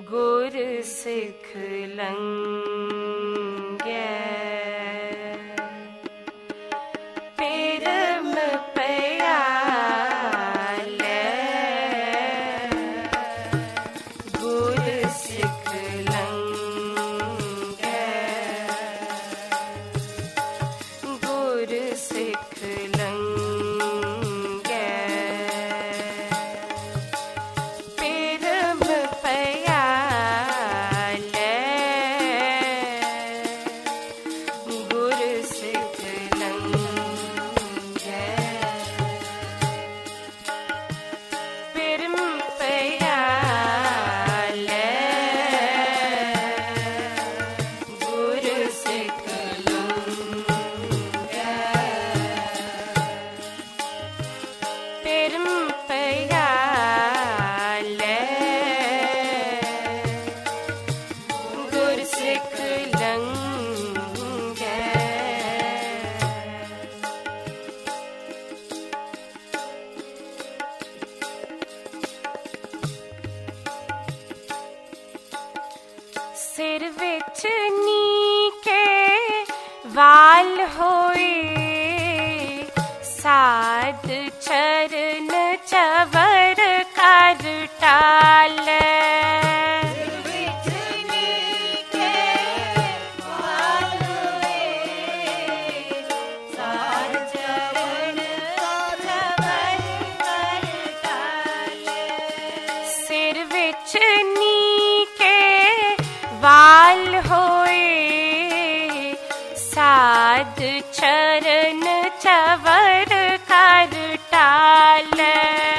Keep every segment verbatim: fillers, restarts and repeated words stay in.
गुर सिख लंघै पेरम प्याले गुर सिख लंघै गुर सिख लंघै पेरम प्याले गुर सिख लंघै पेरम प्याले गुर सिख लंघै पेरम प्याले गुर सिख लंघै सिर विच नीके वाल होए साध चरण चवर कर टाले सिर विच नीके वाल होए साध चरण चवर कर टाले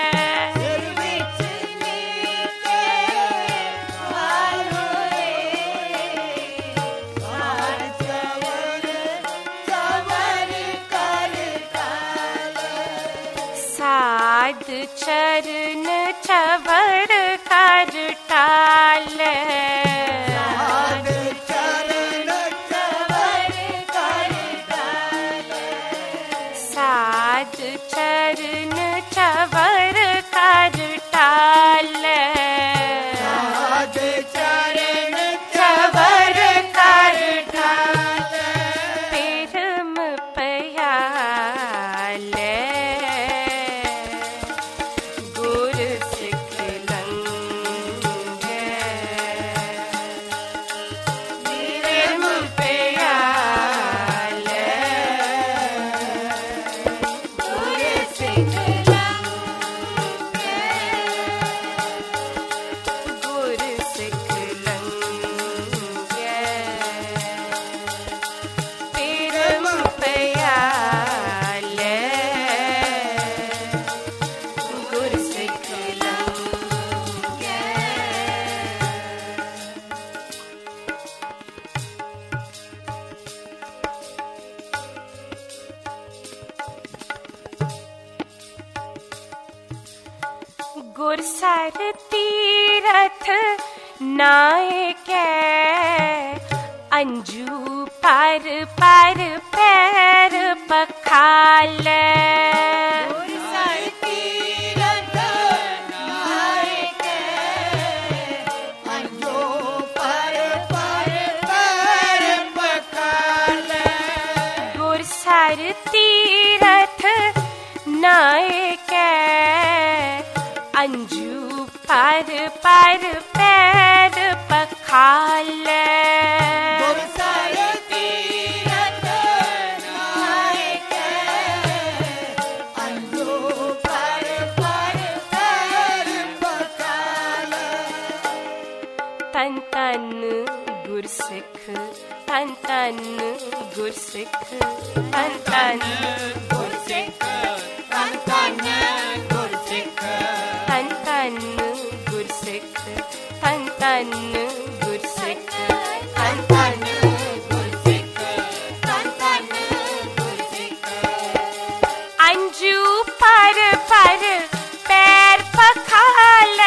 साध चरण चवर कर टाले साध चरण चवर कर टाले चवर कर टाले पेरम प्याले गुर सिख लंघै पेरम प्याले गुर सिख लंघै गुर सिख लंघै पेरम प्याले गुर सिख लंघै गुरसर तीरथ नायकै अंजू पर पर पैर पखाले गुरसर तीरथ नायकै अंजू पर पर पैर पखाले तन तन गुरसिख तन तन गुरसिख तन तन गुरसिख तन तन गुरसिख तन तन गुरसिख तन तन गुरसिख तन तन गुरसिख तन तन गुरसिख अंजू पर पर पैर पखाले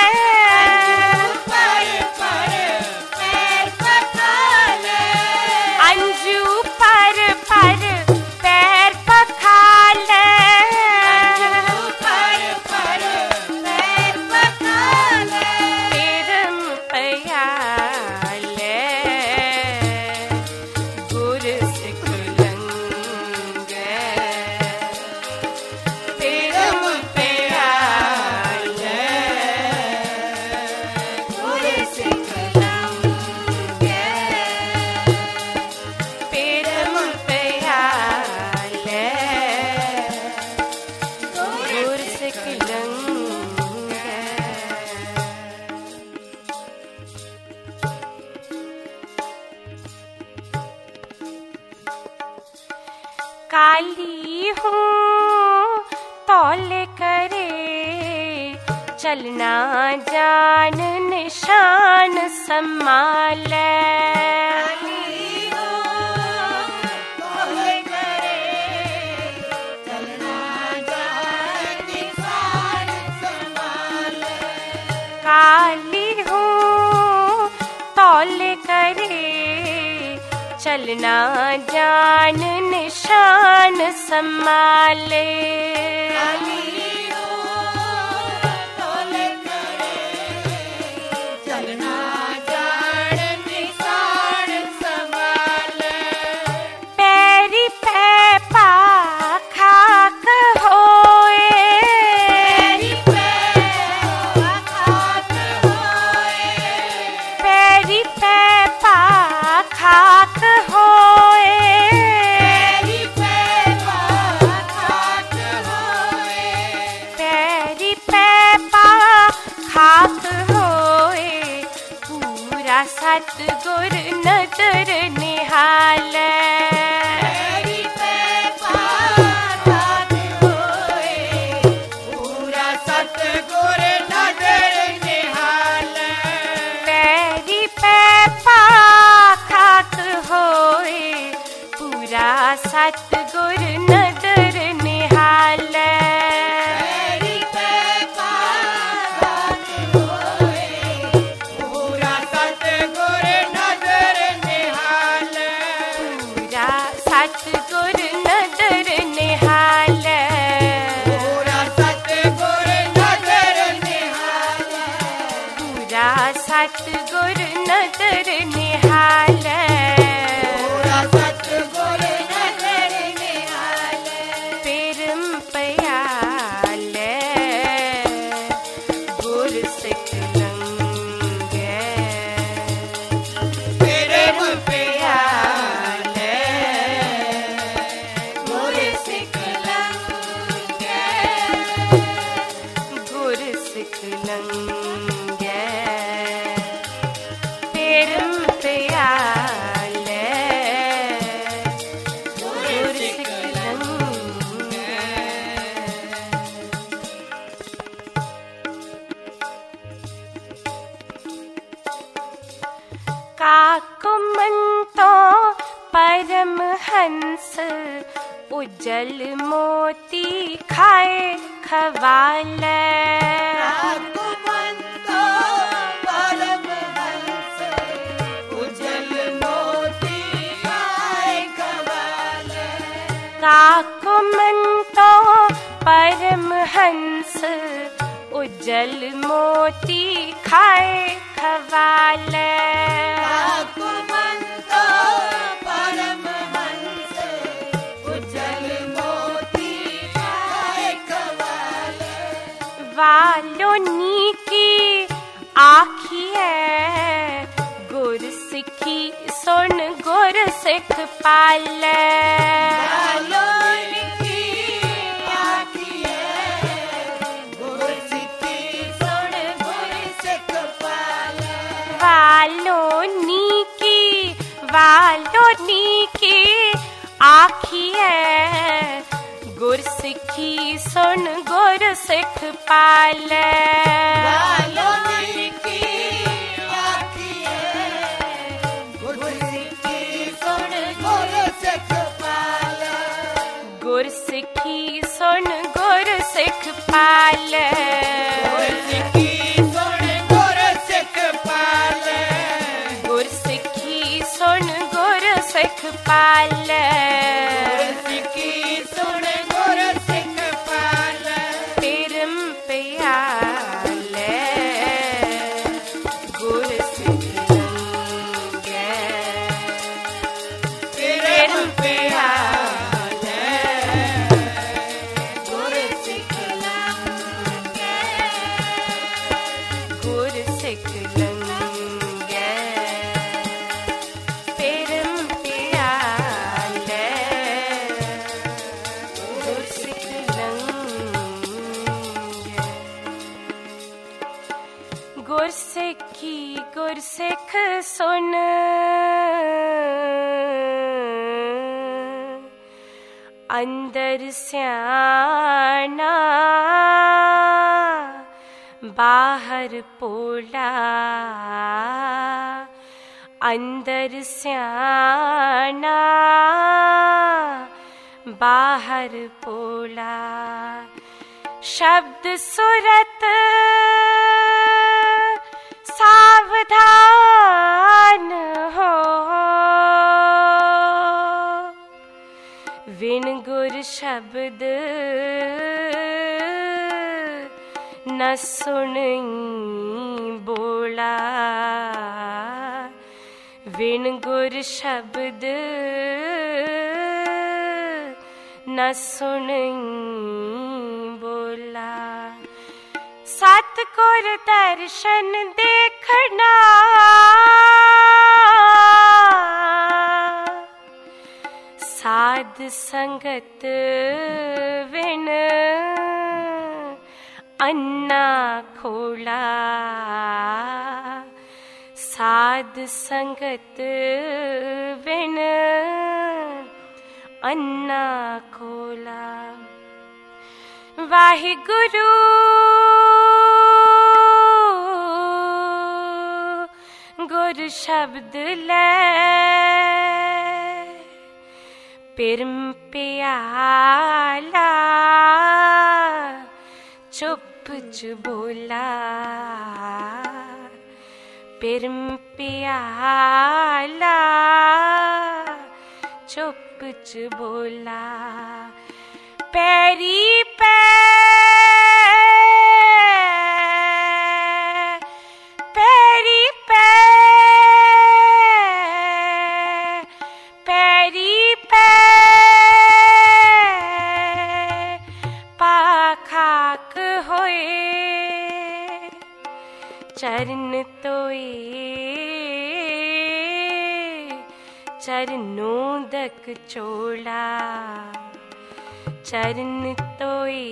अंजू पर पर पैर पखाले पेरम पे काली हूँ तौले करे चलना जान निशान संभाले काली हूँ तौले करे चलना जान निशान संभाले पैरी पे पा खाक होए पैरी पे पा खाक होए पैरी पे पा खाक होए पूरा सतगुर नजर निहाले पैरी पे पा खाक होए पूरा सतगुर नजर निहाले पूरा सतगुर नजर निहाले पूरा सतगुर नजर निहाले पेरम पयाले गुर सिख लंगे पेरम पयाले गुर सिख लंगे गुर सिख लंगे पेरम पयाले गुर सिख लंगे काको मंतो परम हंस उजल मोती खाए खवाले काको मंतो परम हंस उजल मोती खाए खवाले वालोनी की आखिए गुर सिखी सुन गुर सिख पाले वालोनी की वालोनी की आखिए गुर सिखी सुन गुर सिख पाले गुर सिखी सुन गुर सिख पाले गुर सिखी सुन गुर सिख पाले पेरम पयाले गुर सिख लंगे पेरम पयाले गुर सिख लंगे गुर सिख लंगे पेरम पयाले गुर सिख लंगे गुर सिखी गुर सिख सुन अंदर स्याना बाहर पोला, अंदर स्याना बाहर पोला। शब्द सुरत सावधान हो, विण गुर शब्द न सुनी बोला, विण गुर शब्द न सुनी बोला। सतगुर दर्शन देखना साध संगत विण अन्ना खोला, साध संगत विण अन्ना खोला। वाहिगुरु गुर शब्द ले पिरम प्याला, चुप च बोला, पिरम प्याला चुप च बोला। पैरी पै पैरी पै पैरी पै पाखाक होए, चरण तोए चरणों दक चोला, चरण तोए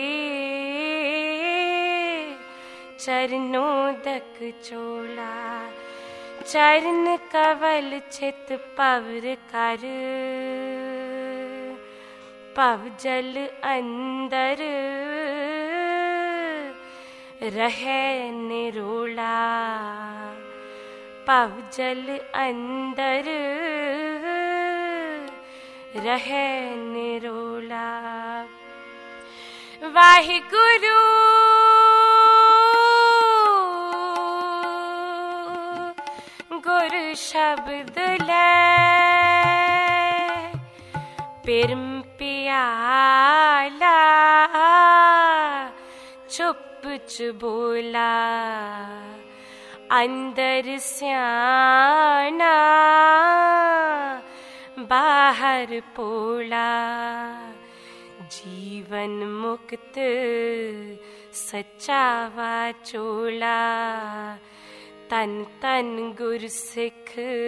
चरणों दक चोला। चरण कवल चित पवर कर, पव जल अंदर रहे निरोला, पव जल अंदर रहे निरोला। वाहिगुरु गुर शब्द ले पिरम प्याला, चुप च बोला, अंदर स्याना बाहर पोला। जीवन मुक्त सच्चा वाचोला, तन तन गुर सिख,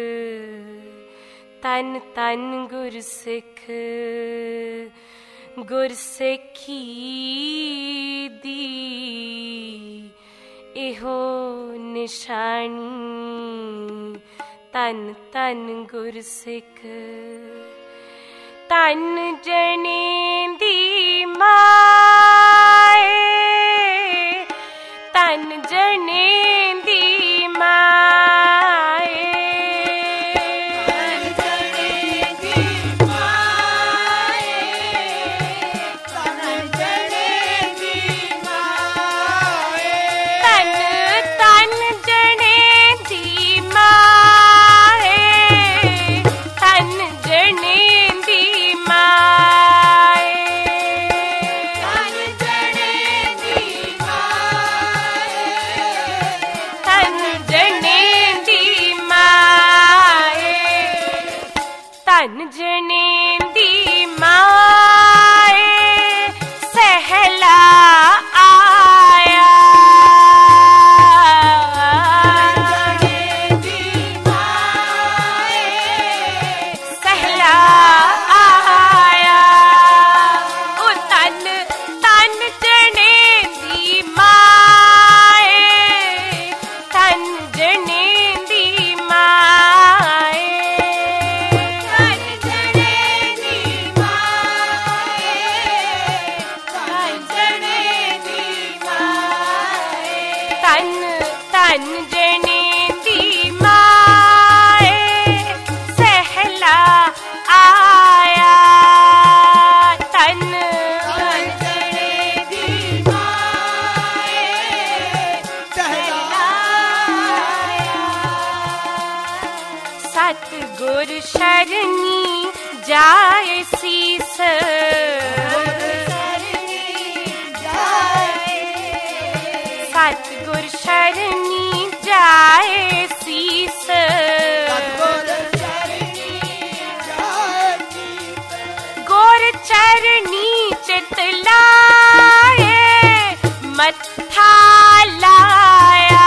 तन तन गुर सिख। गुर सिखी दी एहो निशानी, तन तन गुर सिख। तन जने दी माए, तन जने दी माए, तन जने दी माए, तन जने दी माए, तन तन जने दी माए, तन जने दी माए, तन जने दी माए, तन जने दी माए, तन जने दी माए। सहला आया, जने दी माए, सहला आया। ओ तन तन जने दी माए, तन जने दी माए, तन जने सतगुर शरणी जाए सीस, सतगुर शरणी जाए सीस, गुर चरणी चित लाए मत्था लाया,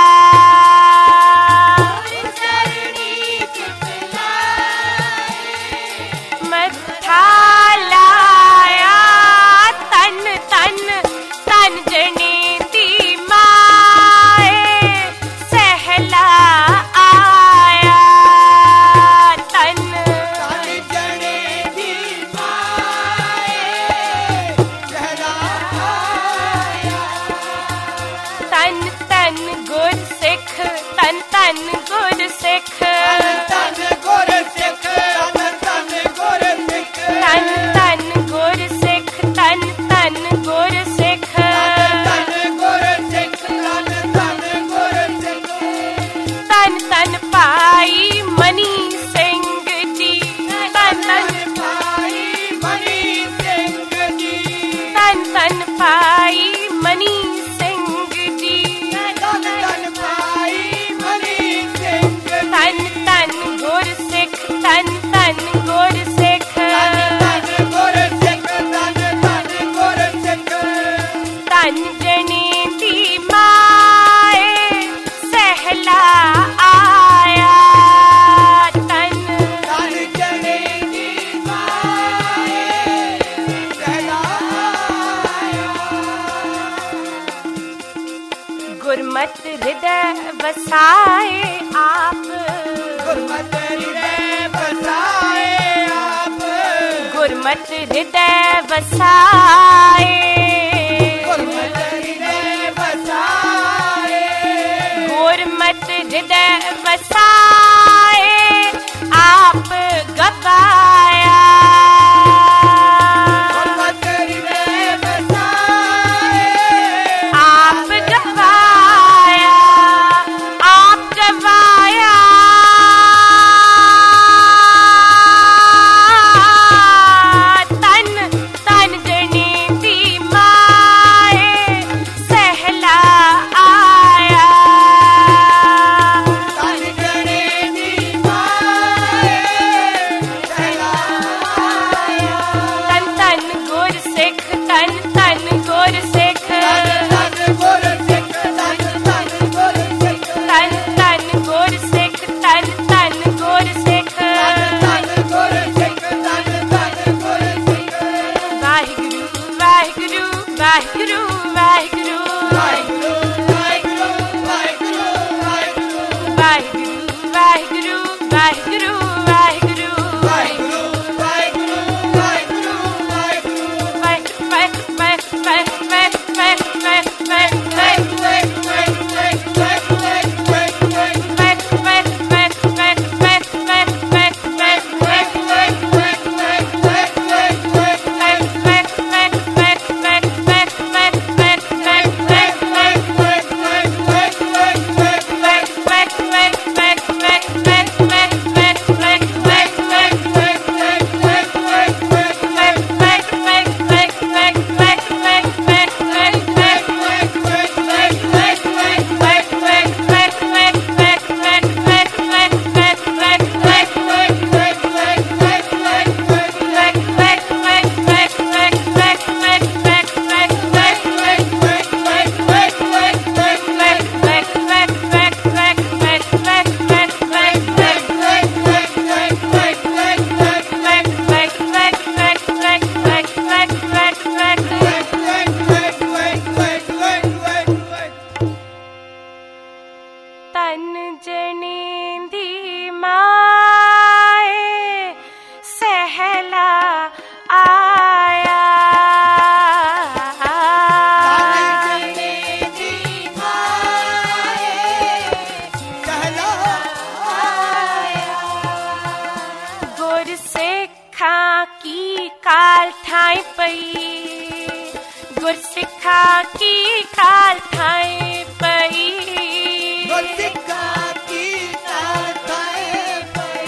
मत्था लाया तन तन तन जने दी माए सहला आया, तन तन जने दी माए सहला आया, तन तन गुर सिख, तन तन गुर सिख, तन गुर सिख, तन गुर सिख, तन तन गुर सिख, तन तन गुर सिख, तन गुर सिख, तन गुर सिख, तन तन पाई मनी सिंह जी, तन तन भाई मनी सिंह जी, तन तन पाई मनी सिंह जी, तन तन भाई मनी सिंह, तन तन गुर सिख, तन तन गुर सिख, तन गुर सिख, तन तन गुर सिख, तन जने दी माए सहला आया, तन तन जने दी माए सहला आया, गुरमत हृदय बसाए आप, गुरमत हृदय बसाए आप, गुरमत हृदय बसाए, गुरमत हृदय बसाए, गुरमत हृदय बसाए आप गवाया, गुरमत हृदय बसाए, आप गवाया, आप गवाया तन तन जने दी माए सहला आया, तन जने दी माए सहला आया, तन तन गुर सिख, तन तन गुर सिख, तन गुर सिख, तन तन गुर सिख, तन तन गुर सिख, तन तन गुर सिख, तन गुर सिख, तन तन गुर सिख, वाहिगुरु वाहिगुरु वाहिगुरु वाहिगुरु वाहिगुरु वाहिगुरु वाहिगुरु वाहिगुरु, वाहिगुरु वाहिगुरु वाहिगुरु वाहिगुरु वाहिगुरु वाहिगुरु वाहिगुरु वाहिगुरु, वाहिगुरु वाहिगुरु वाहिगुरु वाहिगुरु वाहिगुरु गुरसिखा की काल थाए पई, गुरसिखा की काल थाए पई,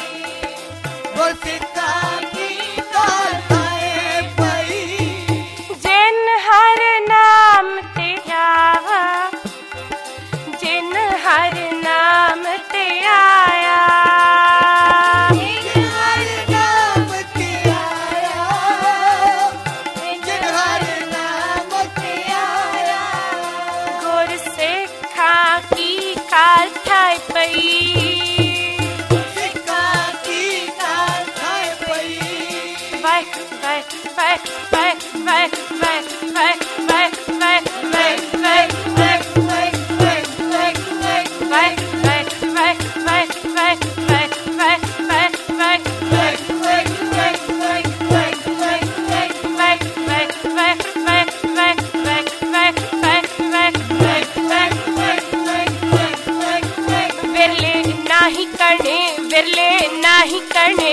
विरले नाही करने,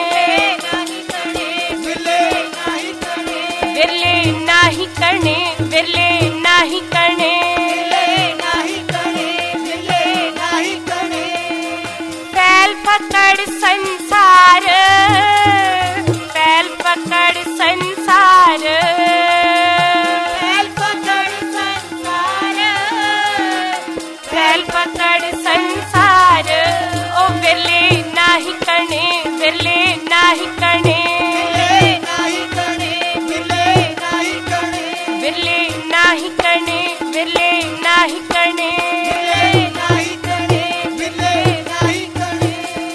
विरले नाही करने, विरले नाही करने, विरले नाही करने, विरले नाही करने, विरले नाही करने। पैल पकड़ संसार, पैल पकड़ संसार, पैल पकड़ संसार, पैल पकड़ संसार, ओ विरले नाही करने, विरले नाही करने, विरले नाही करने, विरले नाही करने, विरले नाही करने, विरले नाही करने, विरले नाही करने, विरले नाही करने।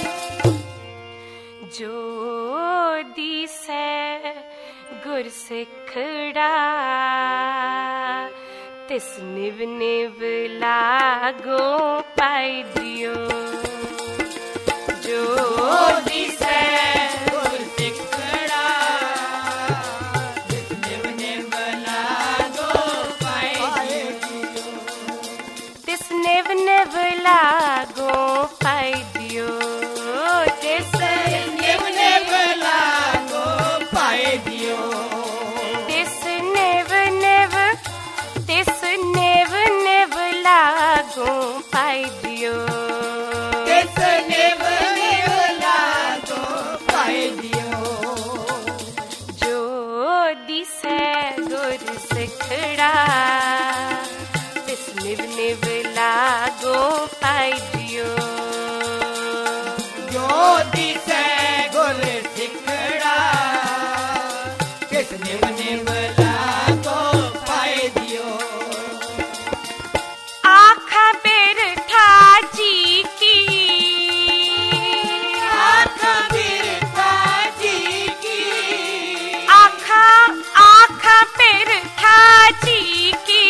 जो दिसै गुर सिखड़ा, तिस निव निव लागो पाई दियो। जो दिसै गुर सिखड़ा, तिस निव निव लागो पाई दियो। तिस निव निव लागो पाई दियो। तिस निव निव लागो पाई दियो। तिस निव निव, तिस निव निव लागो पाई दियो। तिस निव निव लागो पाई दियो। जो दिसै गुर सिखड़ा, तिस निव निव लागो पाई दियो। जो दिसै गुर सिखड़ा, तिस निव निव लागो पाई दियो। आँखा बिरथा जी की, आँखा बिरथा जी की, आँखा आँखा बिरथा जी की,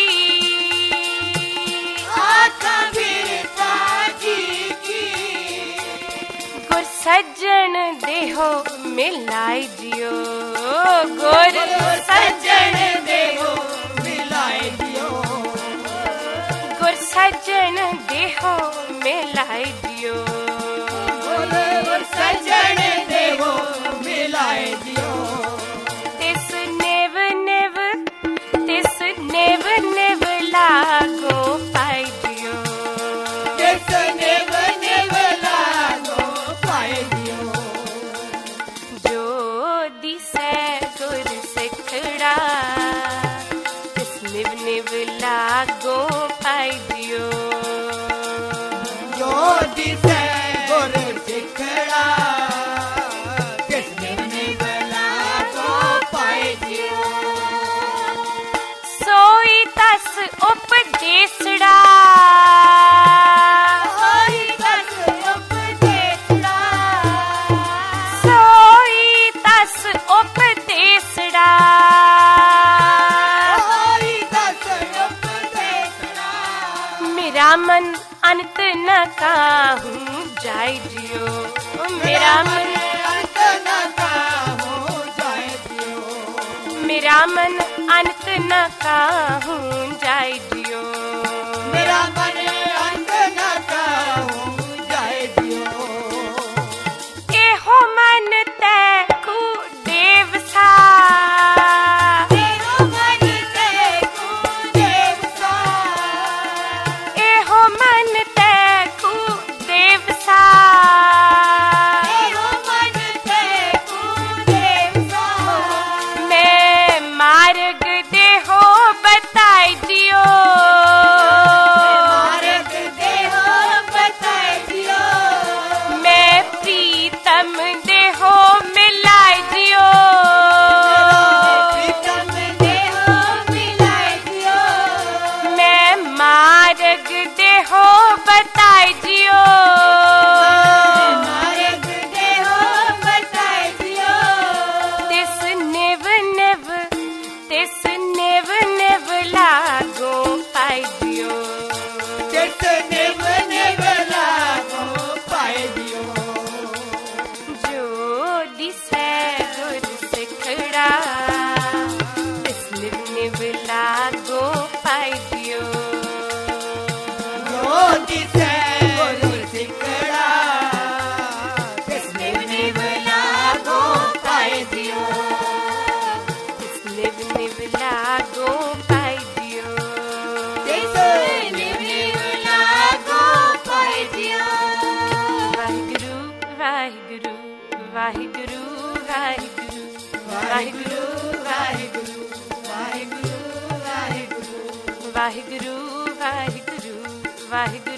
आँखा बिरथा जी की। गुर सज्जन देहो मिलाई जियो। गुर सज्जन देहो मिलाए दियो। गुर सज्जन देहो मिलाई दियो। गुर सज्जन देहो मिलाए दियो। तिस निव निव, तिस निव निव लागो पाई दियो। तिस निव निव लागो पाए दियो। जो दिसै गुर सिखड़ा, तिस निव निव लागो पाई दियो। जो दिसै गुर सिखड़ा, तिस निव निव लागो पाए दियो। सोई तस उपदेसड़ा, होई तस उपदेसड़ा, सोई तस उपदेसड़ा, होई तस उपदेसड़ा। मेरा मन अंत न काहूँ जाय जियो। मेरा मन अंत न काहू जाए दियो। मेरा मन अंत न काहूँ जाय जियो। मेरा मन अंत न काहू जाए दियो। एहो मन तैकू देवसा, तेरो मन तैकू देवसा, एहो मन तैकू देवसा, तेरो मन तैकू देवसा। मैं मार्ग देहो बताई दियो। ਵਾਹਿਗੁਰੂ ਵਾਹਿਗੁਰੂ ਵਾਹਿਗੁਰੂ ਵਾਹਿਗੁਰੂ ਵਾਹਿਗੁਰੂ ਵਾਹਿਗੁਰੂ ਵਾਹਿਗੁਰੂ ਵਾਹਿਗੁਰੂ ਵਾਹਿਗੁਰੂ